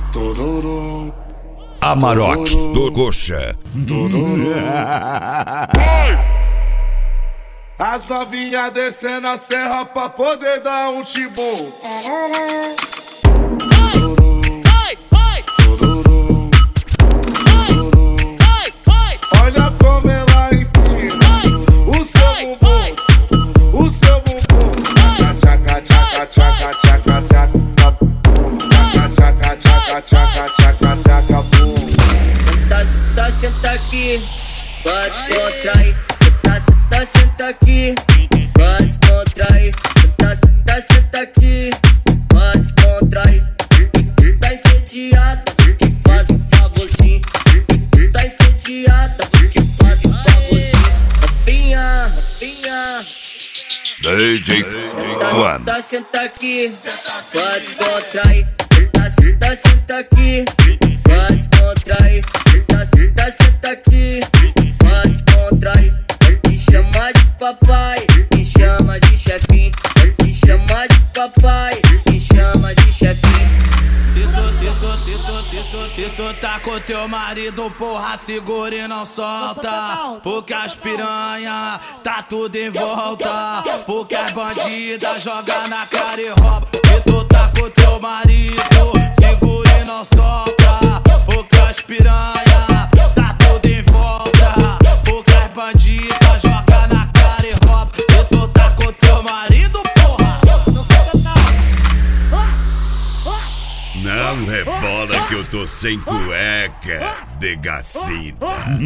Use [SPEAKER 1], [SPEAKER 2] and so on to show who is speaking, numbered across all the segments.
[SPEAKER 1] Amarok do Coxa.
[SPEAKER 2] As novinhas descendo a serra pra poder dar um tibum. Olha como ela empina o seu bumbum, o seu bumbum. Tchaca, tchaca, tchaca, tchaca, tchaca, tchaca, tchaca, tchaca, tchaca, tchaca, bum.
[SPEAKER 3] Senta aqui, pode contrair. Senta aqui, pode contrair. Senta aqui, pode contrair. Tá entediada, te faz um favorzinho. Tá entediada, te faz um favorzinho. Rapinha, rapinha.
[SPEAKER 1] DJ One.
[SPEAKER 3] Senta aqui, pode contrair. Senta aqui, pode contrair. Senta aqui, pode contrair. Me chama de papai, me chama de chefinho. Me chama de papai, me chama de chefinho.
[SPEAKER 4] Se tu tá com teu marido, porra, segura e não solta. Porque as piranha tá tudo em volta. Porque as bandidas joga na cara e rouba. Se tu tá com teu marido, segura e não solta. Porque as piranha tá tudo em volta. Porque as bandidas joga na cara e rouba. Se tu tá com teu marido, porra, não fica
[SPEAKER 1] Não rebola que eu tô sem cueca, degacida.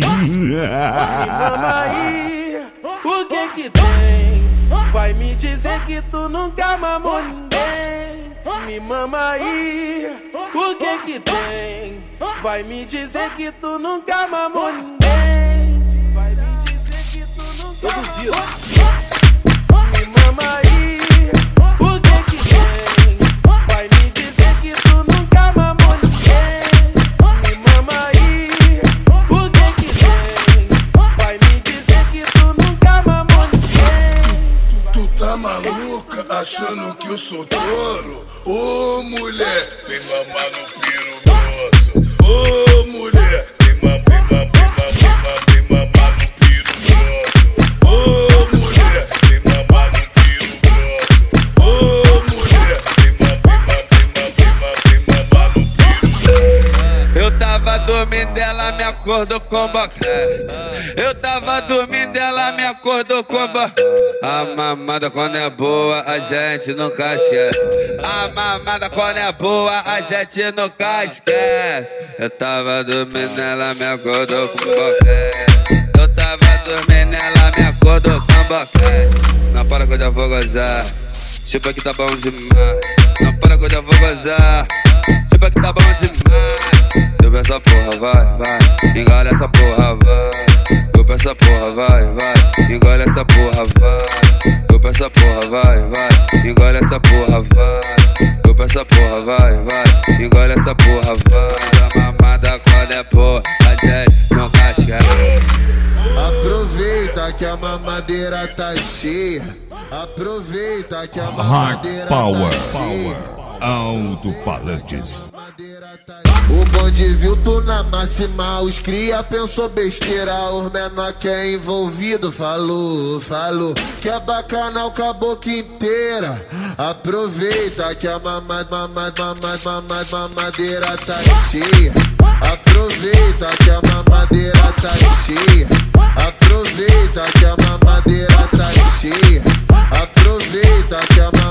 [SPEAKER 5] Mamãe, o que tem? Vai me dizer que tu nunca mamou ninguém. Me mama aí, o que tem? Vai me dizer que tu nunca mamou ninguém. Vai me dizer que tu nunca mamou ninguém. Me mama aí, o que tem? Vai me dizer que tu nunca mamou ninguém. Me mama aí, o que tem? Vai me dizer que tu nunca mamou ninguém.
[SPEAKER 2] Tu tá maluca achando que eu sou touro? Ô mulher, vem mamar no piro grosso. Ô mulher, vem mamar no piro grosso. Ô mulher, vem mamar no piro grosso. Ô mulher, vem mamar no piro grosso.
[SPEAKER 6] Eu tava dormindo, ela me acordou com boca. Eu tava dormindo, ela me acordou com boca. A mamada quando é boa, a gente nunca esquece. A mamada quando é boa, a gente nunca esquece. Eu tava dormindo, ela me acordou com boca. Eu tava dormindo, ela me acordou com boca. Não para que eu já vou gozar. Chupa que tá bom demais. Não para que eu já vou gozar. Chupa que tá bom demais. Chupa essa porra, vai. Engole essa porra, vai. Chupa essa porra, vai. Engole essa porra, vai. Chupa essa porra, vai. Engole essa porra, vai. Chupa essa porra, vai. Engole essa porra, vai. A mamada quando é porra, a gente não casca.
[SPEAKER 5] Aproveita que a mamadeira tá cheia. Aproveita que a mamadeira
[SPEAKER 1] Power,
[SPEAKER 5] tá cheia.
[SPEAKER 1] alto-falantes.
[SPEAKER 5] O bonde viu tu na máxima, os cria pensou besteira. Os menor que é envolvido falou que é bacana o caboclo inteira. Aproveita que a mamadeira tá cheia. Aproveita que a mamadeira tá cheia. Aproveita que a mamadeira tá cheia. Aproveita que a